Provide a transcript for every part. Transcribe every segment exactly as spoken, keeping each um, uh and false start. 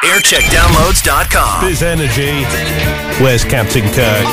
aircheck downloads dot com. Biz Energy. Where's Captain Kirk?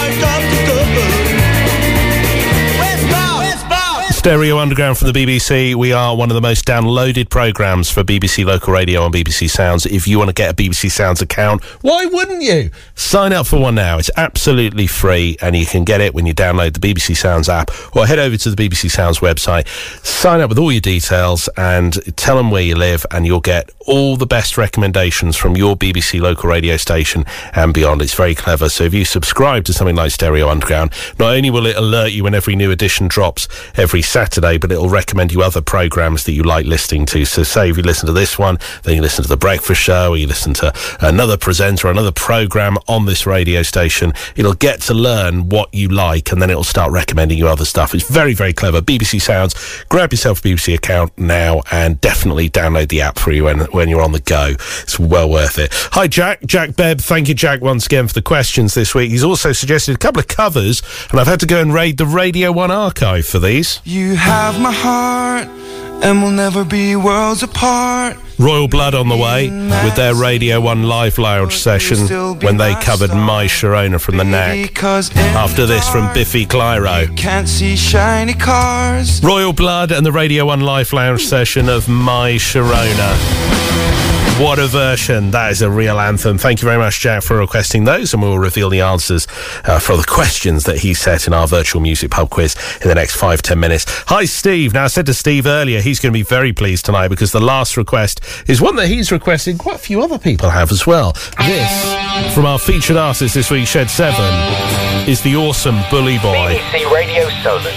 Stereo Underground from the B B C. We are one of the most downloaded programmes for B B C Local Radio and B B C Sounds. If you want to get a B B C Sounds account, why wouldn't you? Sign up for one now. It's absolutely free, and you can get it when you download the B B C Sounds app or head over to the B B C Sounds website. Sign up with all your details and tell them where you live, and you'll get all the best recommendations from your B B C local radio station and beyond. It's very clever. So if you subscribe to something like Stereo Underground, not only will it alert you when every new edition drops every Saturday, but it'll recommend you other programmes that you like listening to. So say if you listen to this one, then you listen to The Breakfast Show, or you listen to another presenter, another programme on this radio station. It'll get to learn what you like, and then it'll start recommending you other stuff. It's very, very clever. B B C Sounds. Grab yourself a B B C account now and definitely download the app for you when, when you're on the go. It's well worth it. Hi, Jack. Jack Bebb. Thank you, Jack, once again for the questions this week. He's also suggested a couple of covers, and I've had to go and raid the Radio one archive for these. You have my heart, and we'll never be worlds apart. Royal Blood on the way with their Radio one live lounge session when they covered My Sharona from the Knack. After this from Biffy Clyro. Can't see shiny cars. Royal Blood and the Radio one live lounge session of My Sharona. What a version. That is a real anthem. Thank you very much, Jack, for requesting those, and we'll reveal the answers uh, for the questions that he set in our virtual music pub quiz in the next five, ten minutes. Hi, Steve. Now, I said to Steve earlier, he's going to be very pleased tonight because the last request is one that he's requested. Quite a few other people have as well. This, from our featured artist this week, Shed seven, is the awesome Bully Boy. B B C Radio Solent.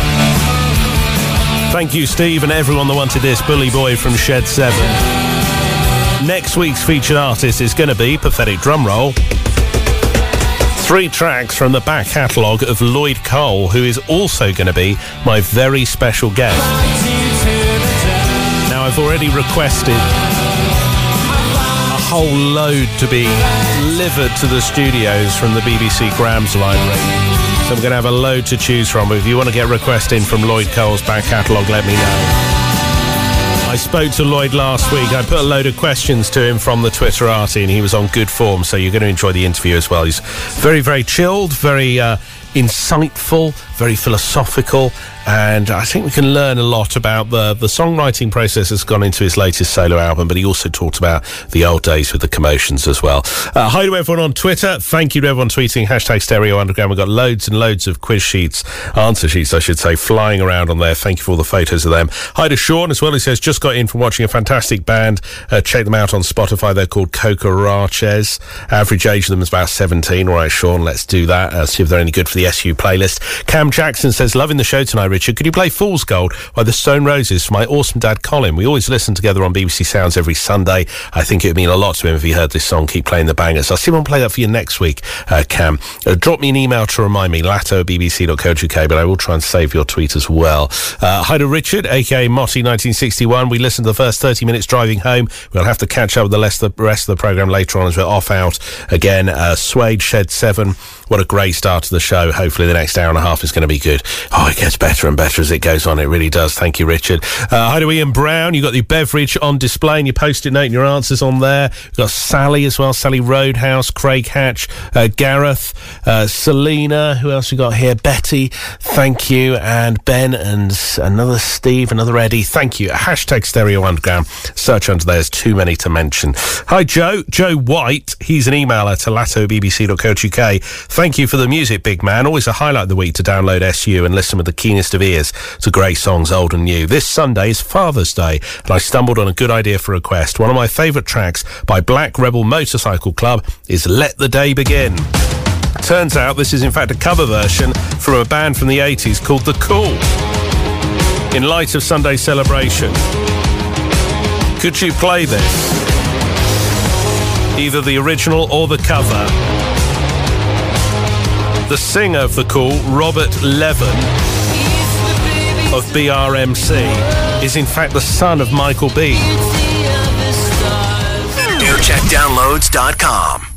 Thank you, Steve, and everyone that wanted this. Bully Boy from Shed seven. Next week's featured artist is going to be, pathetic drum roll, three tracks from the back catalogue of Lloyd Cole, who is also going to be my very special guest. Now, I've already requested a whole load to be delivered to the studios from the B B C Grams Library. So I'm going to have a load to choose from. But if you want to get requests in from Lloyd Cole's back catalogue, let me know. I spoke to Lloyd last week. I put a load of questions to him from the Twitterati, and he was on good form, so you're going to enjoy the interview as well. He's very, very chilled, very uh, insightful, very philosophical, and I think we can learn a lot about the, the songwriting process that's gone into his latest solo album, but he also talked about the old days with the Commotions as well. Uh, hi to everyone on Twitter. Thank you to everyone tweeting hashtag Stereo Underground. We've got loads and loads of quiz sheets, answer sheets, I should say, flying around on there. Thank you for all the photos of them. Hi to Sean as well. He says, just got in from watching a fantastic band. Uh, check them out on Spotify. They're called Cocaraches. Average age of them is about seventeen. All right, Sean, let's do that. Uh, see if they're any good for the S U playlist. Cam Jackson says, loving the show tonight, Richard. Could you play Fool's Gold by the Stone Roses for my awesome dad, Colin? We always listen together on B B C Sounds every Sunday. I think it would mean a lot to him if he heard this song. Keep playing the bangers. I'll see if I can play that for you next week, uh, Cam. Uh, drop me an email to remind me, latto at b b c dot co dot u k, but I will try and save your tweet as well. Uh, hi to Richard, a k a. Motti nineteen sixty-one. We listened to the first thirty minutes driving home. We'll have to catch up with the rest of the, rest of the programme later on as we're off out again. Uh, Suede, Shed seven. What a great start to the show. Hopefully the next hour and a half is going to be good. Oh, it gets better and better as it goes on. It really does. Thank you, Richard. Uh, hi to Ian Brown. You've got the beverage on display and your post-it note and your answers on there. We've got Sally as well. Sally Roadhouse, Craig Hatch, uh, Gareth, uh, Selena. Who else we got here? Betty. Thank you. And Ben and another Steve, another Eddie. Thank you. Hashtag Stereo Underground. Search under there. There's too many to mention. Hi, Joe. Joe White. He's an emailer to latto at b b c dot co dot u k. Thank you for the music, big man. Always a highlight of the week to download S U and listen with the keenest of ears to great songs, old and new. This Sunday is Father's Day, and I stumbled on a good idea for a request. One of my favourite tracks by Black Rebel Motorcycle Club is Let the Day Begin. Turns out this is in fact a cover version from a band from the eighties called The Cool. In light of Sunday celebration, could you play this? Either the original or the cover. The singer of The Cool, Robert Levin of B R M C, is in fact the son of Michael B. aircheck downloads dot com